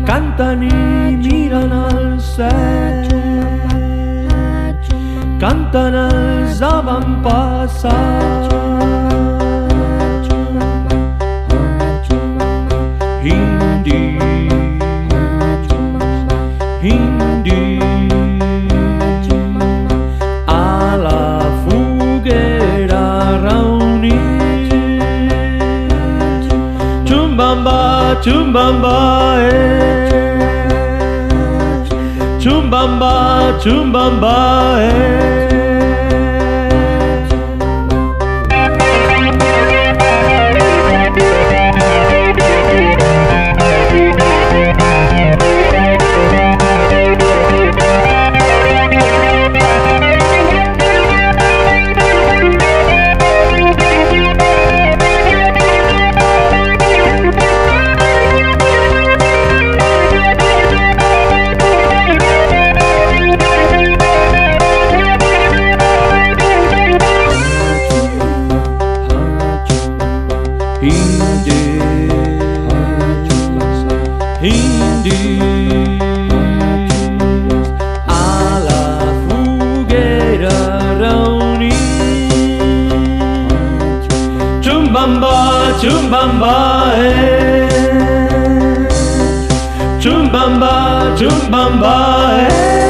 canten i miren el cel, canten els avantpassats. Hindi, hindi, a la foguera reunits. Chumbamba, chumbamba, chumbamba, chumbamba, Hindi, hindi, a la foguera reunits. Chumbamba, chumbamba, chumbamba, chumbamba,